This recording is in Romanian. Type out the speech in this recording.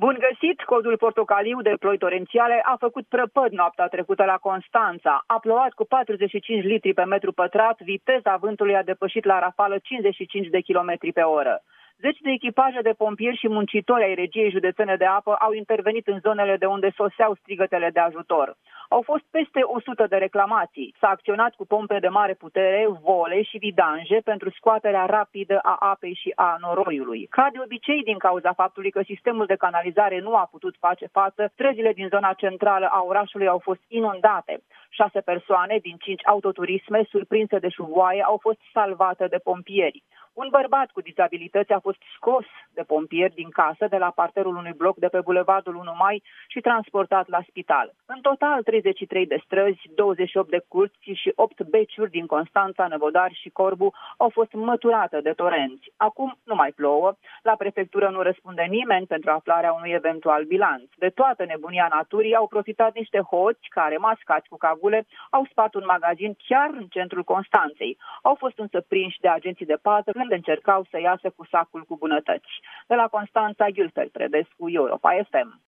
Bun găsit! Codul portocaliu de ploi torențiale a făcut prăpăd noaptea trecută la Constanța. A plouat cu 45 litri pe metru pătrat, viteza vântului a depășit la rafală 55 de km pe oră. Zeci de echipaje de pompieri și muncitori ai Regiei Județene de Apă au intervenit în zonele de unde soseau strigătele de ajutor. Au fost peste 100 de reclamații. S-a acționat cu pompe de mare putere, vole și vidanje pentru scoaterea rapidă a apei și a noroiului. Ca de obicei, din cauza faptului că sistemul de canalizare nu a putut face față, străzile din zona centrală a orașului au fost inundate. 6 persoane din 5 autoturisme surprinse de șuvoaie au fost salvate de pompieri. Un bărbat cu dizabilități a fost scos de pompieri din casă de la parterul unui bloc de pe Bulevardul 1 Mai și transportat la spital. În total, 33 de străzi, 28 de curți și 8 beciuri din Constanța, Năvodari și Corbu au fost măturate de torenți. Acum nu mai plouă, la prefectură nu răspunde nimeni pentru aflarea unui eventual bilanț. De toată nebunia naturii au profitat niște hoți care, mascați cu cagule, au spart un magazin chiar în centrul Constanței. Au fost însă prinși de agenții de pază când încercau să iasă cu sacul cu bunătăți. De la Constanța, Gülfer Predescu, Europa FM.